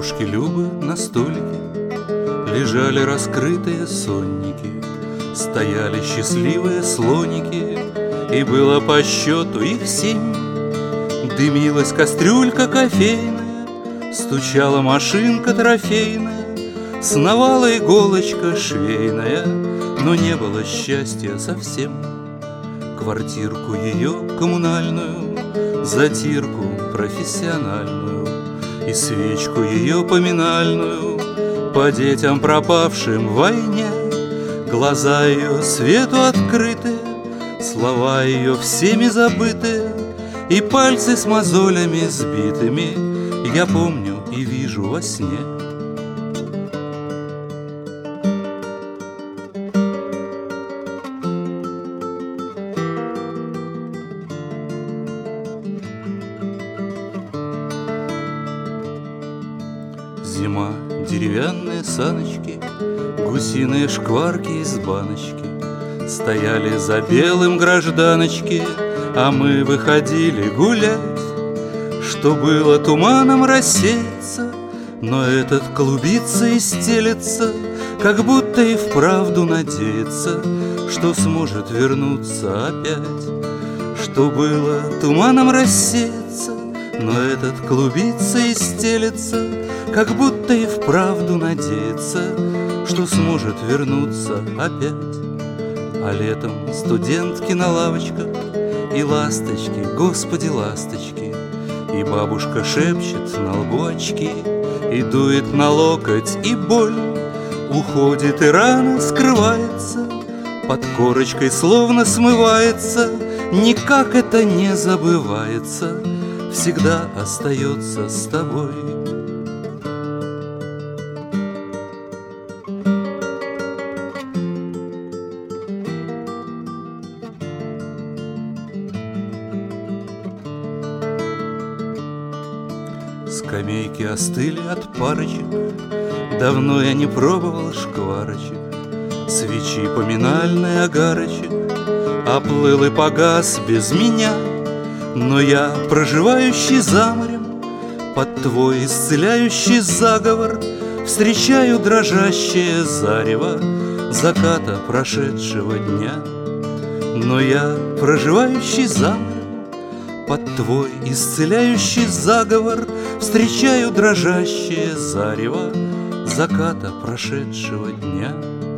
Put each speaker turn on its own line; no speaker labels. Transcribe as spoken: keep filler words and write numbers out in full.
бабушки Любы на столике лежали раскрытые сонники, стояли счастливые слоники, и было по счету их семь. Дымилась кастрюлька кофейная, стучала машинка трофейная, сновала иголочка швейная, но не было счастья совсем. Квартирку ее коммунальную, затирку профессиональную и свечку ее поминальную по детям, пропавшим в войне. Глаза ее свету открыты, слова ее всеми забыты, и пальцы с мозолями сбитыми я помню и вижу во сне. Зима, деревянные саночки, гусиные шкварки из баночки стояли за белым гражданочки, а мы выходили гулять. Что было туманом рассеется, но этот клубится и стелется, как будто и вправду надеется, что сможет вернуться опять. Что было туманом рассеется, но этот клубится и стелется, как будто и вправду надеется, что сможет вернуться опять. А летом студентки на лавочках и ласточки, господи, ласточки, и бабушка шепчет на лбу очки, и дует на локоть, и боль уходит, и рана скрывается, под корочкой словно смывается, никак это не забывается, всегда остается с тобой. Скамейки остыли от парочек, давно я не пробовал шкварочек. Свечи поминальный огарочек оплыл и погас без меня. Но я, проживающий за морем, под твой исцеляющий заговор, встречаю дрожащее зарево заката прошедшего дня. Но я, проживающий за морем, под твой исцеляющий заговор, встречаю дрожащее зарево заката прошедшего дня.